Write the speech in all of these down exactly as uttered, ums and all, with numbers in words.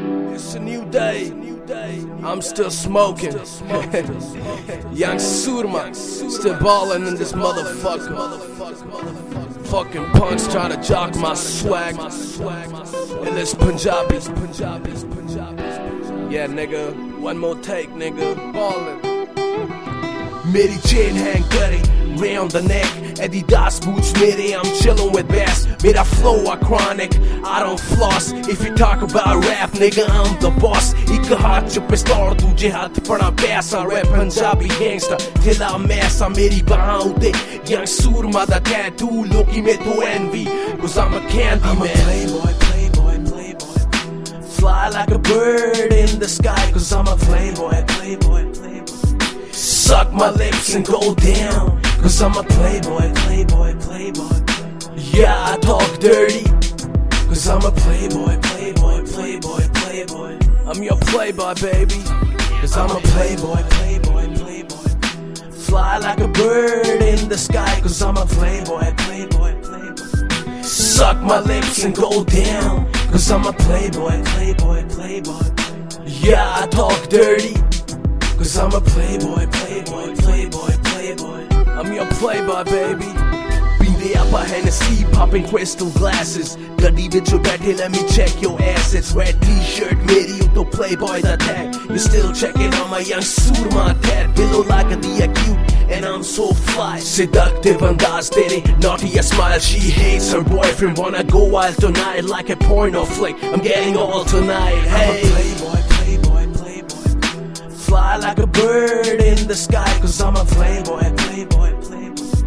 It's a new day. I'm still smoking. Young Surma, still ballin' in this motherfucker. Fucking punks trying to jock my swag. And this Punjabi. Yeah, nigga. One more take, nigga. Ballin'. Meri chain hang kare, round the neck. Adidas boots mere, I'm chillin' with bass. Mera flow are chronic, I don't floss. If you talk about rap, nigga, I'm the boss. Ik haath ch pistol, duje haath fada paisa. Rap Punjabi gangsta, thila massa. Meri bahan utte Young Surma da tattoo. Loki me to envy, cause I'm a candy I'm man. A playboy, playboy, playboy. Fly like a bird in the sky, cause I'm a playboy, playboy, playboy. Suck my lips and go down, cause I'm a playboy, playboy, playboy. Yeah, I talk dirty, cause I'm a playboy, playboy, playboy, playboy. I'm your playboy, baby, cause I'm a playboy, playboy, playboy. Fly like a bird in the sky, cause I'm a playboy, playboy, playboy. Suck my lips and go down, cause I'm a playboy, playboy, playboy. Yeah, I talk dirty, cause I'm a playboy, playboy, playboy, playboy. I'm your playboy, baby. Pinde appa Hennessy, popping crystal glasses. Gadi vich baithe, let me check your assets. Red t-shirt, meri utto playboy da tag. You still checking on my Young Surma tat. Below like a the acute, and I'm so fly. Seductive andaz tere, naughty a smile. She hates her boyfriend, wanna go wild tonight like a porno flick. I'm getting all tonight, hey. I'm a playboy, playboy, playboy. Fly like a bird in the sky, cause I'm a playboy, playboy, playboy.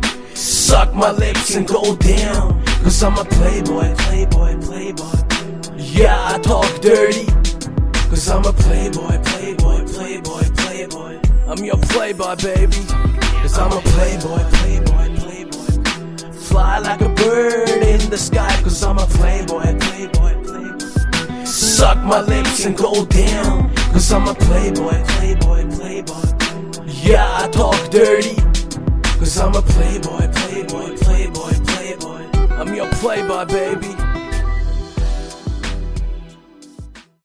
Suck my lips and go down, cause I'm a playboy, playboy, playboy. Yeah, I talk dirty, cause I'm a playboy, playboy, playboy, playboy. I'm your playboy, baby, cause I'm a playboy, playboy, playboy. Fly like a bird in the sky, cause I'm a playboy, playboy, playboy. Suck my lips and go down, cause I'm a playboy, playboy, playboy. Yeah, I talk dirty, cause I'm a playboy, playboy, playboy, playboy. I'm your playboy, baby.